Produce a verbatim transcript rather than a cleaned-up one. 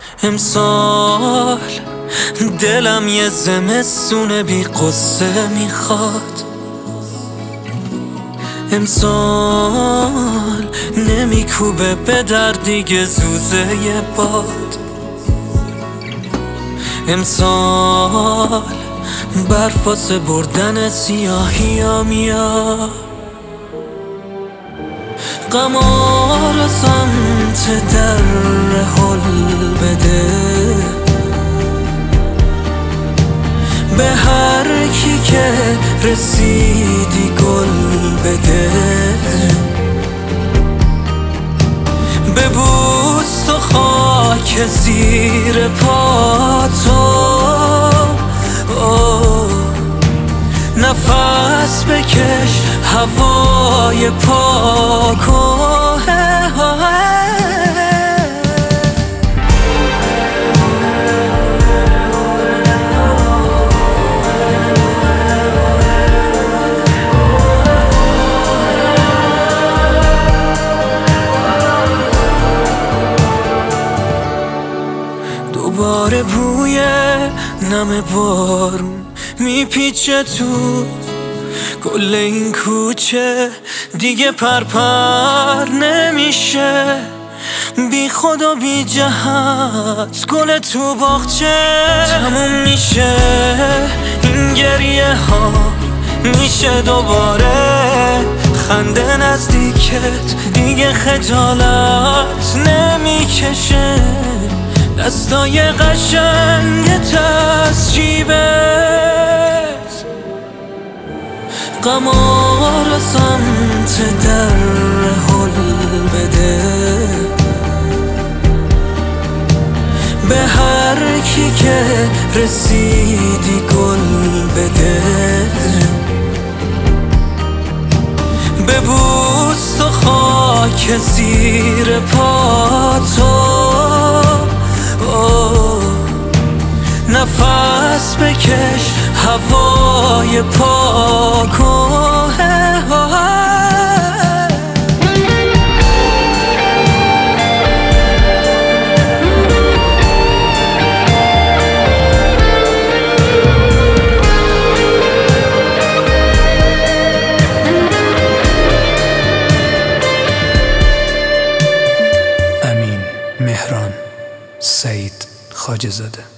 امسال دلم یه زمستون بی قصه میخواد. امسال نمیکوبه به در دیگه زوزه ی باد. امسال برف واسه بردن سیاهی ها میاد. قمار سمت در حل بده به هر کی که رسیدی گل بده. ببوس و خاک زیر پاتو، نفس بکش هوای پاکو. دوباره بوی نم بارون میپیچه تو کل این کوچه، دیگه پرپر نمیشه. بی خود و بی جهت گل تو باغچه تموم میشه. این گریه ها میشه دوباره خنده نزدیکت، دیگه خجالت نمیکشه. دستای قشنگت از جیبت، قمار سمت در حل بده به هر کی که رسیدی گل بده. ببوس و خاک زیر پاتو، نفس بکش هوای پاکو. امین مهران سعید خواجه‌زاده.